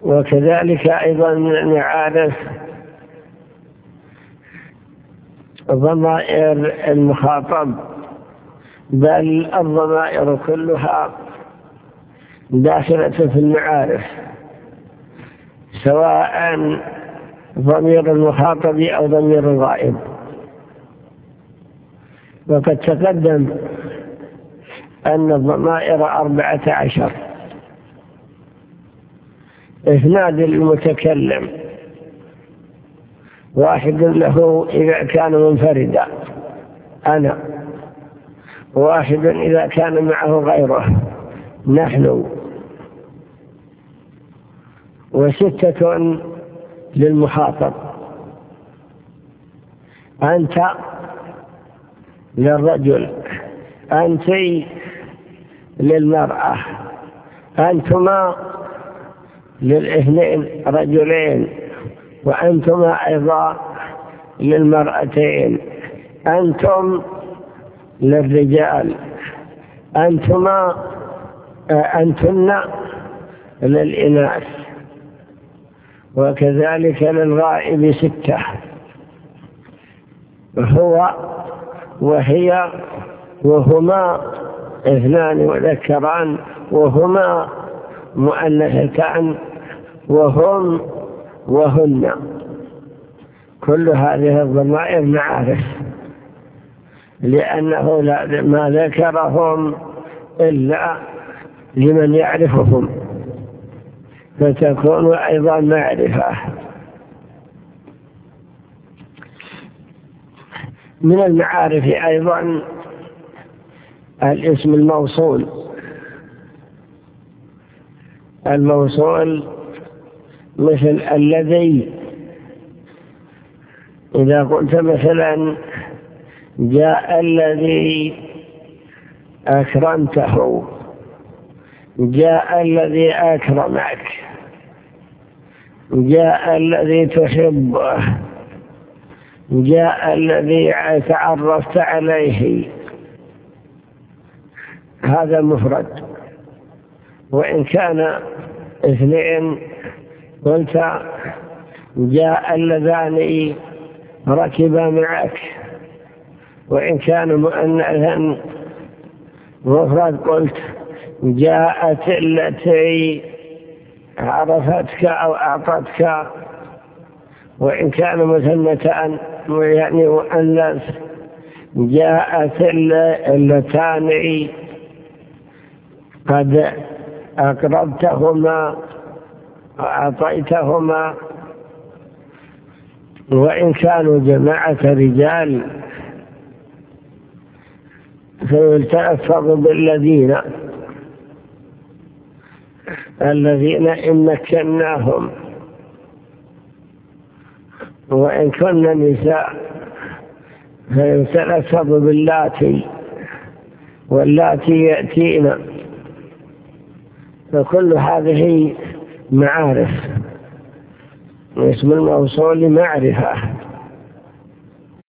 وكذلك أيضا من المعارف ضمائر المخاطب، بل الضمائر كلها داخلة في المعارف، سواء ضمير المخاطب أو ضمير الغائب. وقد تقدم أن الضمائر 14، 2 للمتكلم، 1 له إذا كان منفردا أنا، 1 إذا كان معه غيره نحن، 6 للمخاطب. أنت للرجل، أنت للمرأة، أنتما للإثنين رجلين، وأنتما أيضا للمرأتين، أنتم للرجال، أنتن للإناث. وكذلك للغائب 6، هو وهي وهما 2 مذكران، وهما مؤنثتان، وهم وهن. كل هذه الضمائر معارف، لأنه ما ذكرهم إلا لمن يعرفهم، فتكون أيضا معرفة. من المعارف أيضا الاسم الموصول. الموصول مثل الذي، إذا قلت مثلا جاء الذي أكرمته، جاء الذي أكرمك، جاء الذي تحبه، جاء الذي تعرفت عليه، هذا مفرد. وإن كان 2 قلت جاء اللذان ركبا معك، وإن كان مؤنثا مفرد قلت جاءت التي عرفتك أو أعطتك، وإن كان مثنتان يعني مؤنث جاءت اللتان قد أقربتهما وأعطيتهما. وإن كانوا جماعة رجال فيتلفظ بالذين، الذين إن مكناهم. وإن كنا نساء فيتلفظ باللاتي، واللاتي يأتينا. فكل هذه معارف. اسم الموصول معرفة.